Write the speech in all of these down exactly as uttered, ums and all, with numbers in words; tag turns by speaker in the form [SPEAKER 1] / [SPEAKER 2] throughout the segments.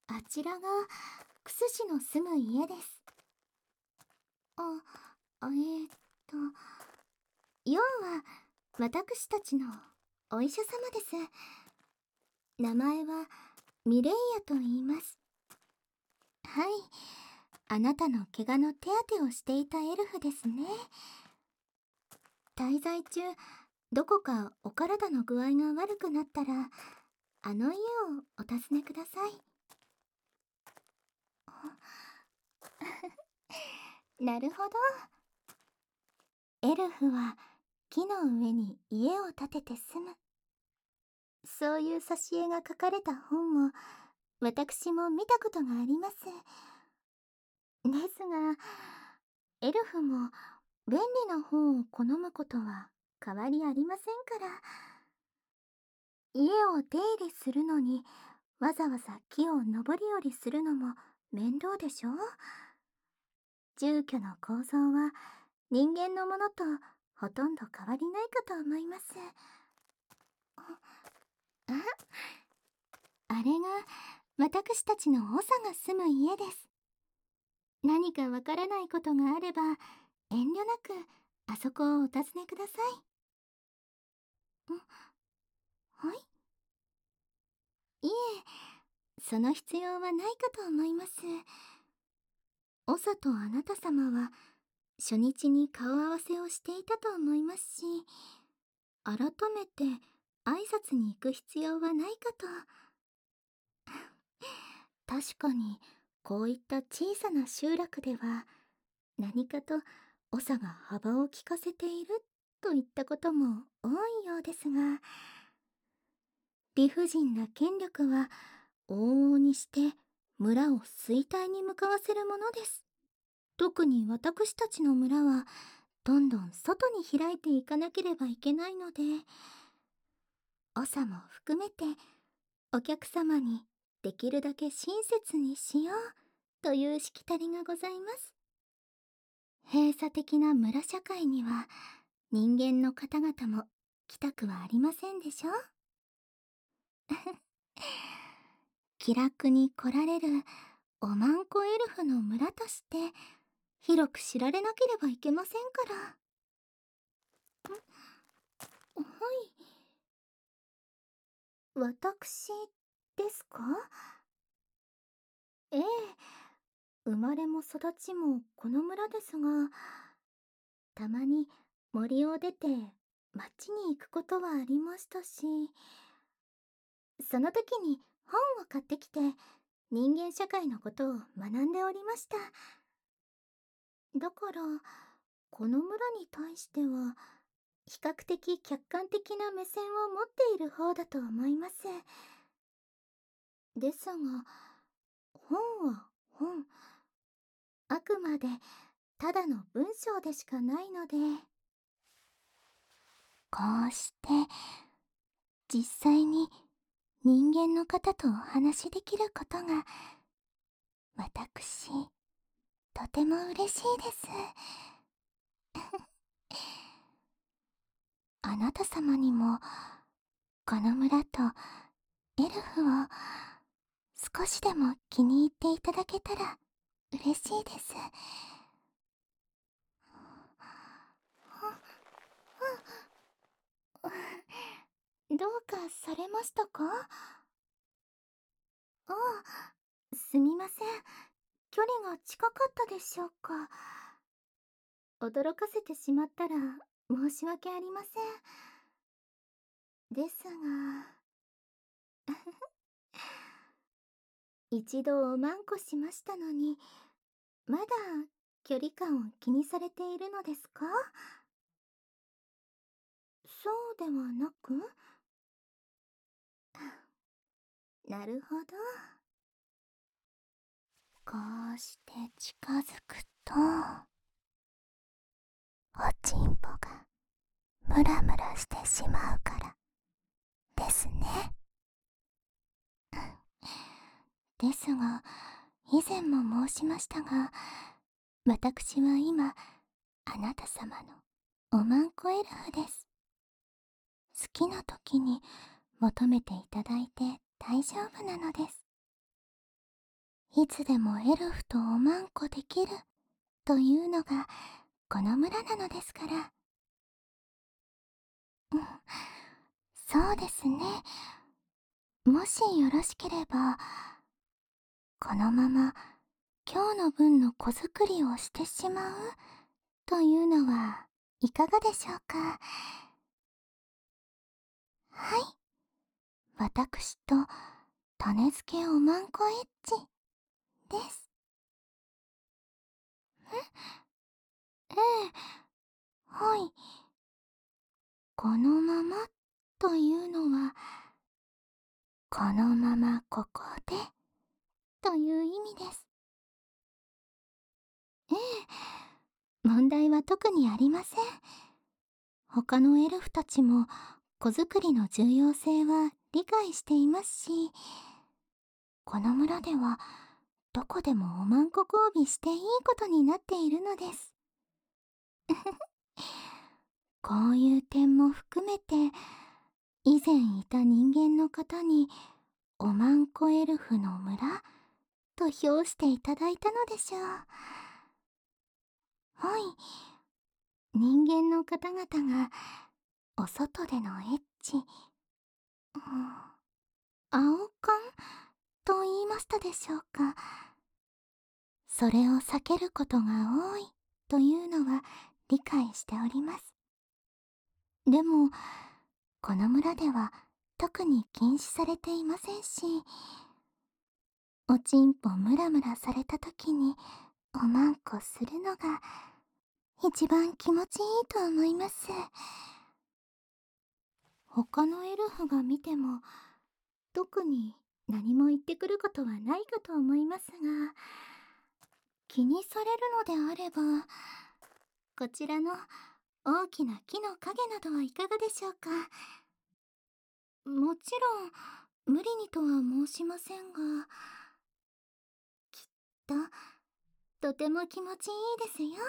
[SPEAKER 1] あちらがクス氏の住む家です。あ、あえー、っと、ヨンは私たちのお医者様です。名前はミレイヤと言います。はい、あなたの怪我の手当てをしていたエルフですね。滞在中、どこかお体の具合が悪くなったら、あの家をお尋ねください。なるほど。エルフは木の上に家を建てて住む。そういう挿絵が書かれた本を私も見たことがあります。ですが、エルフも便利な本を好むことは変わりありませんから。家を出入りするのにわざわざ木を登り降りするのも面倒でしょ。住居の構造は人間のものとほとんど変わりないかと思います。あ、あれが私たちの長が住む家です。何かわからないことがあれば遠慮なくあそこをお尋ねください。ん、はい。いえ、その必要はないかと思います。長とあなた様は初日に顔合わせをしていたと思いますし、改めて挨拶に行く必要はないかと。確かにこういった小さな集落では何かと長が幅を利かせているといったことも多いようですが、理不尽な権力は往々にして村を衰退に向かわせるものです。特に私たちの村はどんどん外に開いていかなければいけないので、長も含めてお客様にできるだけ親切にしようというしきたりがございます。閉鎖的な村社会には人間の方々も来たくはありませんでしょ。気楽に来られるおまんこエルフの村として広く知られなければいけませんから。はい。私ですか？ええ、生まれも育ちもこの村ですが、たまに森を出て町に行くことはありましたし、その時に本を買ってきて人間社会のことを学んでおりました。だからこの村に対しては比較的客観的な目線を持っている方だと思います。ですが、本は本、あくまでただの文章でしかないので。こうして実際に人間の方とお話しできることが私とても嬉しいです。あなた様にもこの村とエルフを少しでも気に入っていただけたら嬉しいです。どうかされましたか？ああ、すみません。距離が近かったでしょうか。驚かせてしまったら申し訳ありません。ですが、一度おまんこしましたのに、まだ距離感を気にされているのですか？そうではなく？なるほど。こうして近づくと、おちんぽがムラムラしてしまうからですね。ですが、以前も申しましたが、私は今、あなた様のおまんこエルフです。好きな時に求めていただいて大丈夫なのです。 いつでもエルフとおまんこできるというのがこの村なのですから。うん、そうですね。もしよろしければ、このまま今日の分の子作りをしてしまうというのはいかがでしょうか。はい。私と種付けおまんこエッチです。えええ、はい。このままというのは、このままここでという意味です。ええ、問題は特にありません。他のエルフたちも子作りの重要性は理解していますし、この村ではどこでもおまんこ交尾していいことになっているのです。こういう点も含めて、以前いた人間の方におまんこエルフの村と評していただいたのでしょう。はい。人間の方々がお外でのエッチ、うん、青缶と言いましたでしょうか。それを避けることが多いというのは理解しております。でも、この村では特に禁止されていませんし、おちんぽムラムラされた時におまんこするのが一番気持ちいいと思います。他のエルフが見ても特に何も言ってくることはないかと思いますが、気にされるのであれば、こちらの大きな木の影などはいかがでしょうか。もちろん無理にとは申しませんが、きっととても気持ちいいですよ。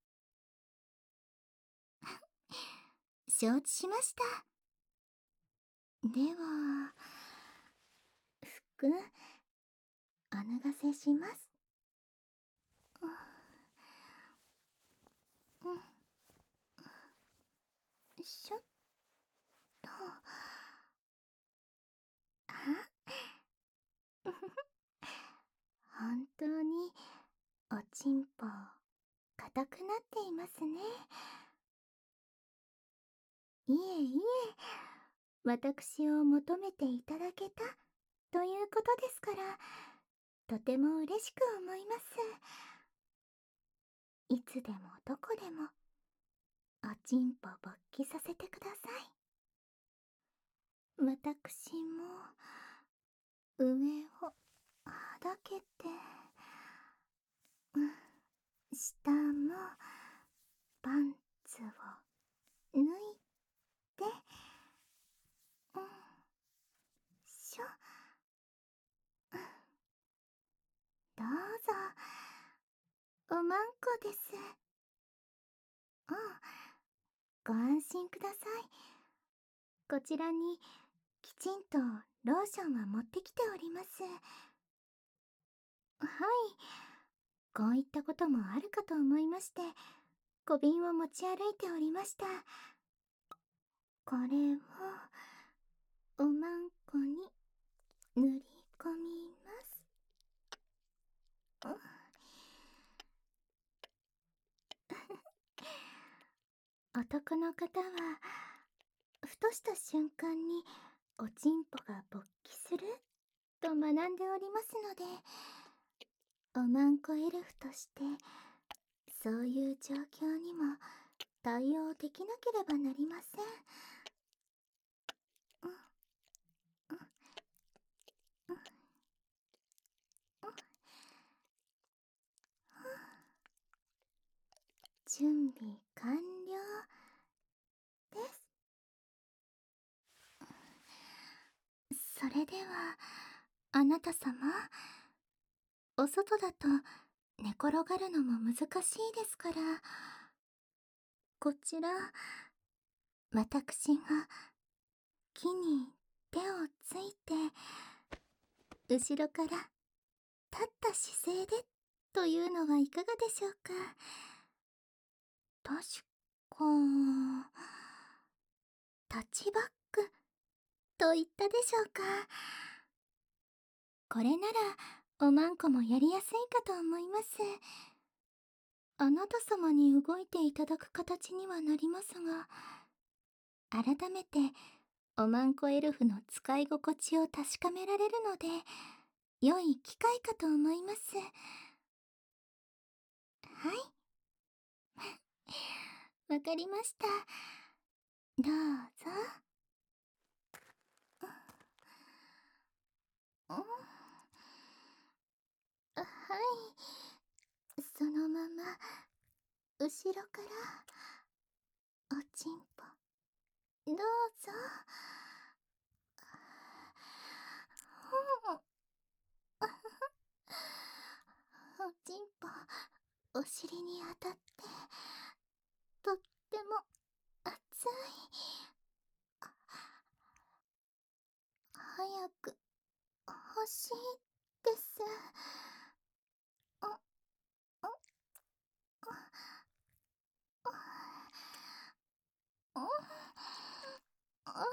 [SPEAKER 1] 承知しました。では、服、お脱がせします。うん、よいしょっと。あ、本当におちんぽ硬くなっていますね。いえいえ、私を求めていただけたということですから、とても嬉しく思います。いつでもどこでもおちんぽ勃起させてください。私も上をはだけて、うん、下もパンツを脱いで、うん、しょ、どうぞ。おまんこです。うん、ご安心ください。こちらにきちんとローションは持ってきております。はい、こういったこともあるかと思いまして、小瓶を持ち歩いておりました。これをおまんこに塗り込みます。男の方はふとした瞬間におちんぽが勃起すると学んでおりますので、おまんこエルフとしてそういう状況にも対応できなければなりません。うん、うん、うん、うん、準備完了です。それではあなた様、お外だと寝転がるのも難しいですから、こちら私が木に手をついて後ろから立っった姿勢でというのはいかがでしょうか。確か、タッチバックと言ったでしょうか。これならおまんこもやりやすいかと思います。あなた様に動いていただく形にはなりますが、改めておまんこエルフの使い心地を確かめられるので、良い機会かと思います。はい、わかりました。どうぞ。うん、はい、そのまま後ろからおちんぽどうぞ。おちんぽお尻に当たってとっても熱い。早く欲しいです。あ、あ、あ、あ、あ、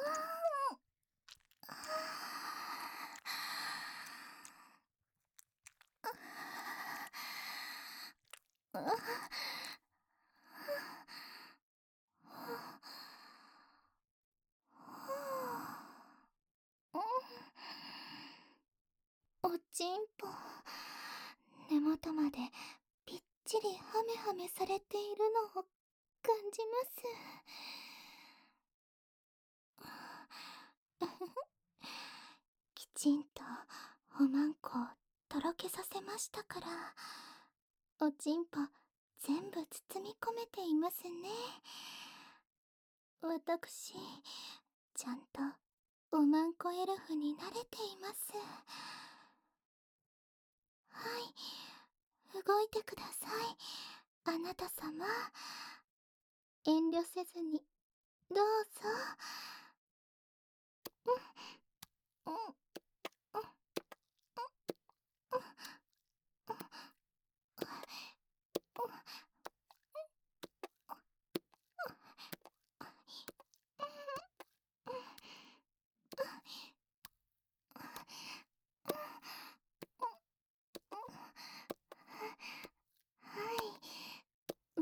[SPEAKER 1] おちんぽ根元までぴっちりハメハメされているのを感じます。きちんとおまんこをとろけさせましたから、おちんぽ全部包み込めていますね。私ちゃんとおまんこエルフに慣れています。はい、動いてください、あなた様。遠慮せずにどうぞ。うん、うん、うん、うん、はい、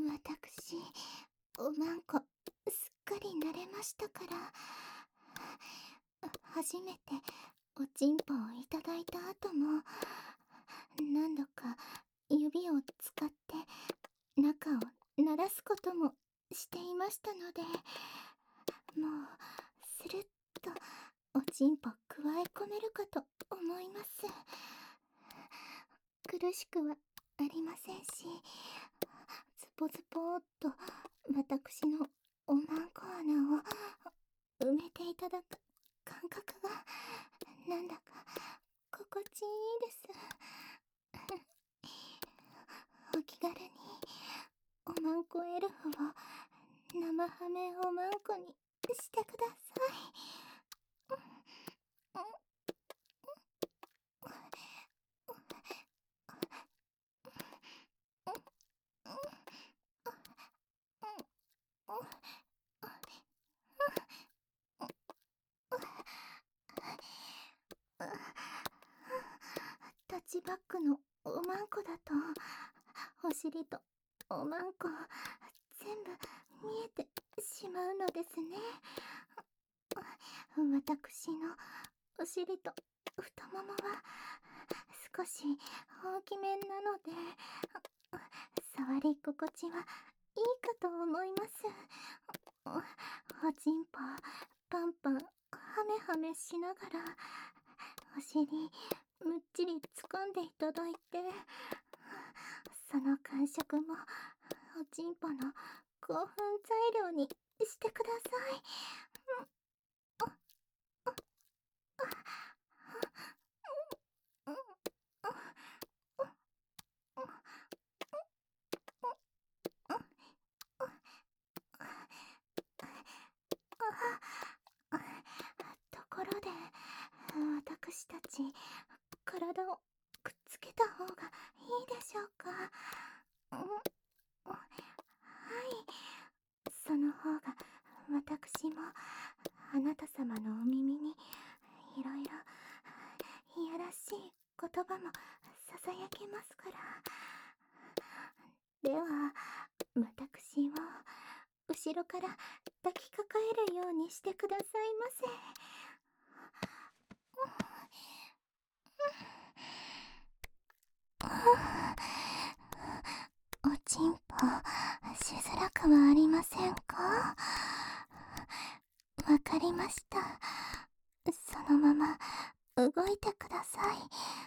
[SPEAKER 1] 私おまんこすっかり慣れましたから。初めておちんぽをいただいた後も何度か指を使って中を鳴らすこともしていましたので、もうスルッとおちんぽくわえ込めるかと思います。苦しくはありませんし、ズポズポーっと私のおまんこ穴を埋めていただく感覚がなんだか心地いいです。お気軽におまんこエルフを生ハメおまんこにしてください。うん、タッチバックのおまんこだとお尻とおまんこ全部見えてしまうのですね。私のお尻と太ももは少し大きめなので、触り心地はいいかと思います。おちんぽパンパンハメハメしながらお尻むっちり掴んでいただいて、その感触もおちんぽの興奮材料にしてください。ところで私たち体をくっつけた方がいいでしょうか。うん、はい、その方が私もあなた様のお耳にいろいろいやらしい言葉もささやけますから。では私を後ろから抱きかかえるようにしてくださいませ。おちんぽしづらくはありませんか？わかりました。そのまま動いてください。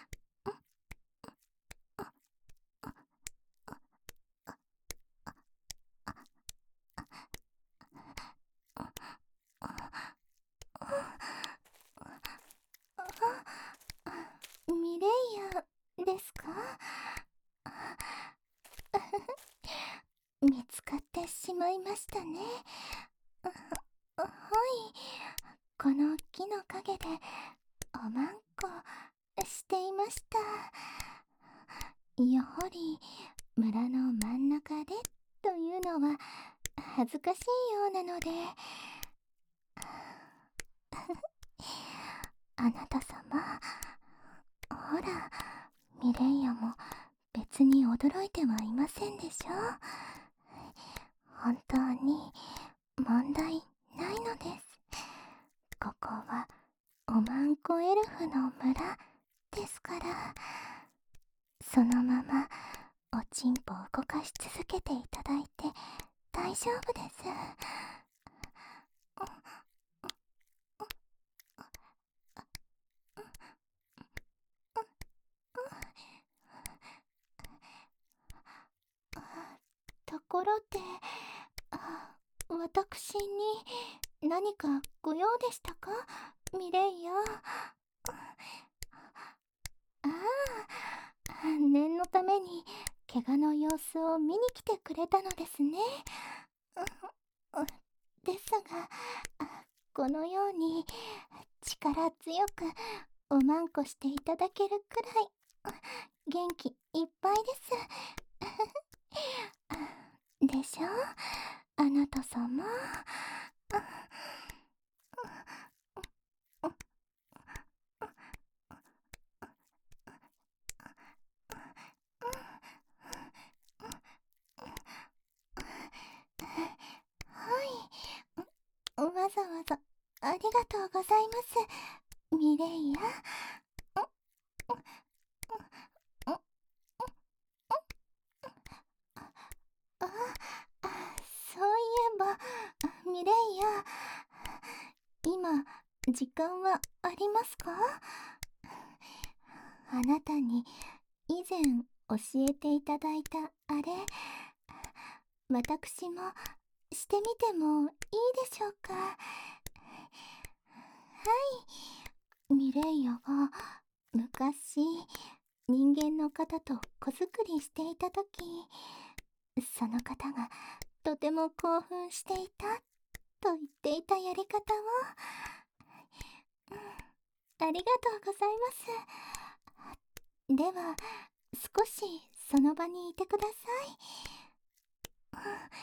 [SPEAKER 1] ミレイヤですか？見つかってしまいましたね。はい、この木の陰でおまんこしていました。やはり村の真ん中でというのは恥ずかしいようなので。あなた様、ほら、ミレイヤも別に驚いてはいませんでしょ。本当に問題ないのです。ここはおまんこエルフの村ですから。そのままおちんぽを動かし続けていただいて大丈夫です。ところで、あ、私に何かご用でしたか、ミレイヤ。ああ、念のために怪我の様子を見に来てくれたのですね。ですが、このように力強くおまんこしていただけるくらい元気いっぱいです。でしょ、あなた様。はい、わざわざありがとうございます、ミレイヤ。あ、そういえばミレイヤ、今時間はありますか？あなたに以前教えていただいたあれ、私もしてみてもいいでしょうか？はい、ミレイヤが昔人間の方と子作りしていた時、その方がとても興奮していたと言っていたやり方を、うん、ありがとうございます。では少しその場にいてください。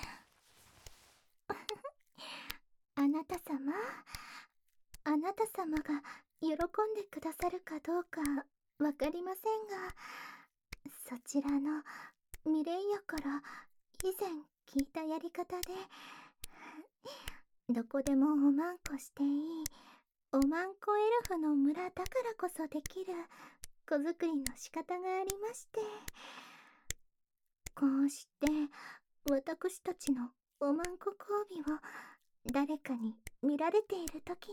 [SPEAKER 1] あなた様、あなた様が喜んでくださるかどうかわかりませんが、そちらのミレイヤから以前聞いたやり方で、どこでもおまんこしていいおまんこエルフの村だからこそできる子作りの仕方がありまして、こうして私たちのおまんこ交尾を誰かに見られているときに、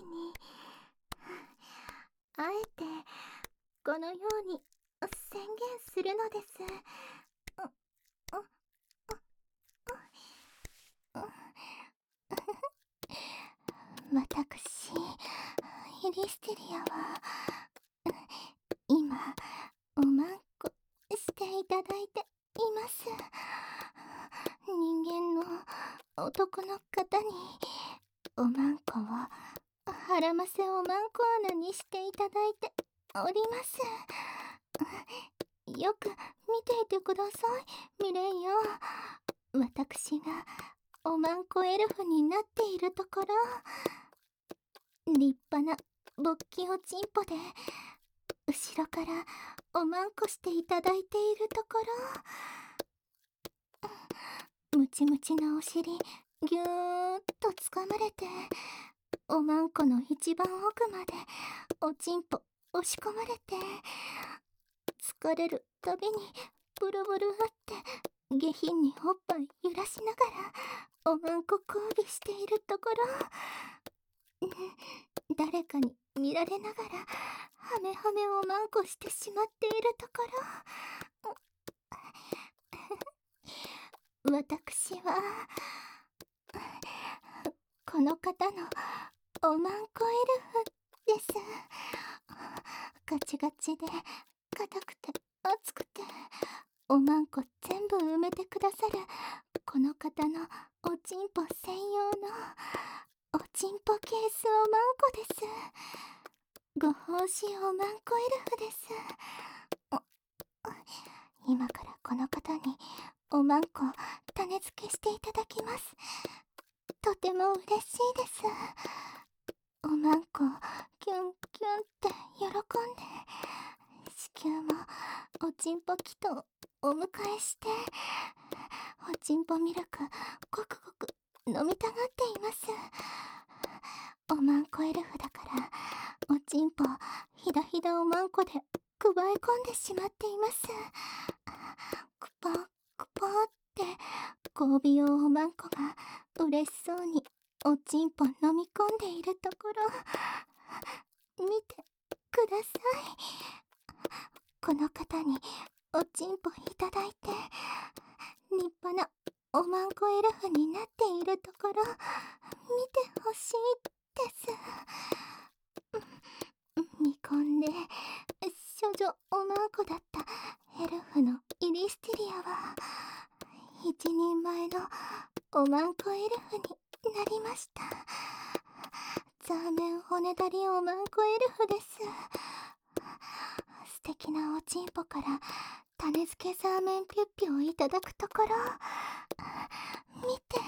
[SPEAKER 1] あえてこのように宣言するのです。私、ヒリステリアは今おまんこしていただいています。人間の男の方におまんこをはらませおまんこ穴にしていただいております。よよく見ていてください、ミレイよ。私がおまんこエルフになっているところ、立派な勃起おちんぽで後ろからおまんこしていただいているところ、ムチムチなお尻ぎゅーっとつかまれて、おまんこの一番奥までおちんぽ押し込まれて、疲れるたびにブルブルあって下品におっぱい揺らしながらおまんこ交尾しているところ、誰かに見られながらハメハメおまんこしてしまっているところ、私はこの方のおまんこエルフです。ガチガチで硬くて熱くておまんこ全部埋めてくださるこの方のおちんぽ専用のおちんぽケースおまんこです。ご奉仕おまんこエルフです。今からこの方におまんこ種付けしていただきます。とても嬉しいです。おまんこキュンキュンって喜んで、子宮もおちんぽきとお迎えして、おちんぽミルクごくごく飲みたがっています。おまんこエルフだからおちんぽひだひだおまんこでくわえ込んでしまっています。くぽくぽって交尾用おまんこが嬉しそうにおちんぽ飲み込んでいるところ、見てください。この方におちんぽいただいて立派なおまんこエルフになっているところ見てほしいです。見込んで処女おまんこだったエルフのイリスティリアは一人前のおまんこエルフになりました。ザーメン骨だりおまんこエルフです。素敵なおちんぽから種付けザーメンピュッピュをいただくところ見て。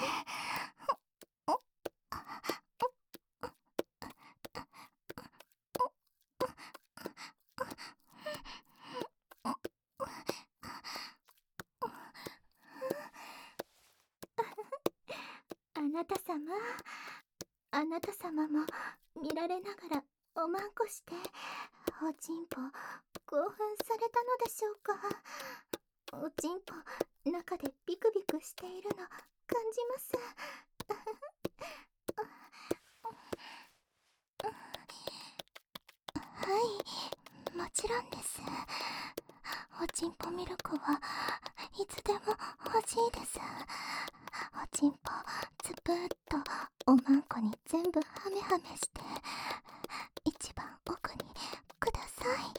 [SPEAKER 1] あなた様、あなた様も見られながらおまんこしておちんぽ興奮されたのでしょうか。おちんぽ中でビクビクしているの感じます。はい、もちろんです。おちんぽミルクはいつでも欲しいです。おちんぽつぶーっとおまんこに全部ハメハメして一番奥にください。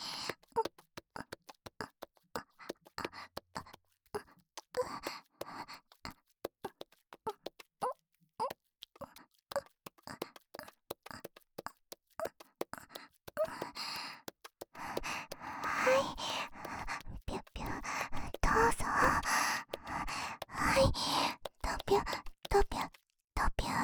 [SPEAKER 1] はい、ぴゅっぴゅどうぞ。はい、とぴゅとぴゅとぴゅ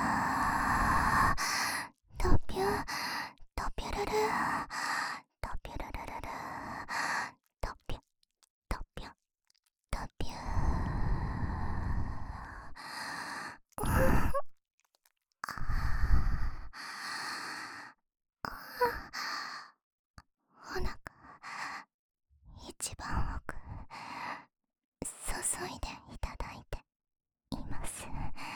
[SPEAKER 1] とぴゅとぴゅるるとぴゅるるるるとぴゅとぴゅとぴゅおなか一番奥注いでいただいています。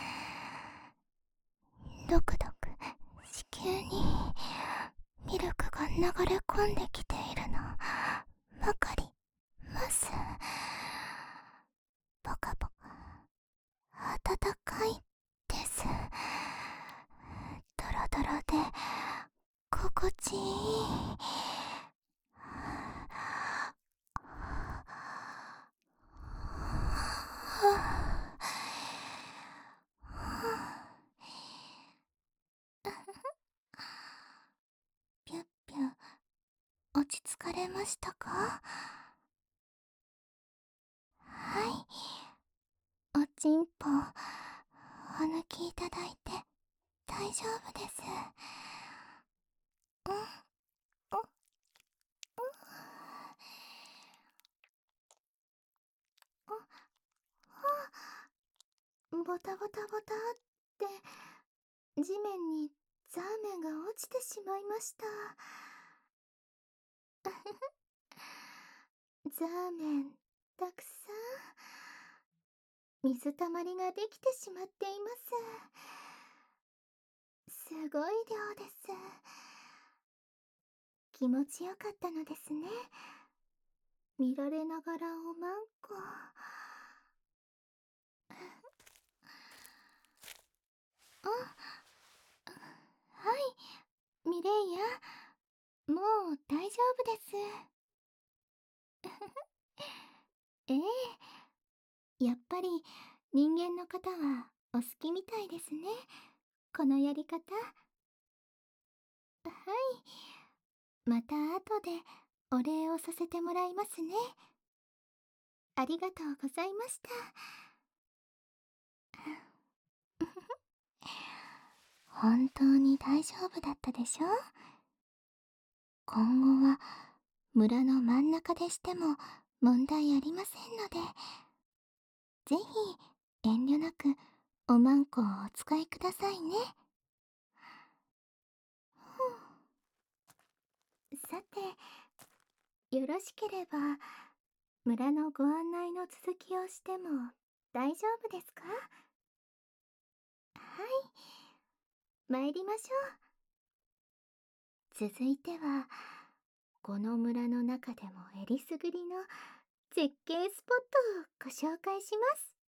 [SPEAKER 1] ドクドク子宮にミルクが流れ込んできているのわかります。ポカポカ温かいです。ドロドロで心地いい。ぴゅっぴゅ落ち着かれましたか？ ちんぽお抜きいただいて大丈夫です。うん、うん、うん、ボタボタボタって地面にザーメンが落ちてしまいました。ザーメンたくさん水たまりができてしまっています。すごい量です。気持ちよかったのですね。見られながらおまんこ。あ、はい、ミレイヤ、もう大丈夫です。ええ、やっぱり人間の方はお好きみたいですね、このやり方。はい、また後でお礼をさせてもらいますね。ありがとうございました。本当に大丈夫だったでしょ？今後は村の真ん中でしても問題ありませんので、ぜひ遠慮なくおまんこをお使いくださいね。さて、よろしければ村のご案内の続きをしても大丈夫ですか？はい、参りましょう。続いては、この村の中でもえりすぐりの絶景スポットをご紹介します。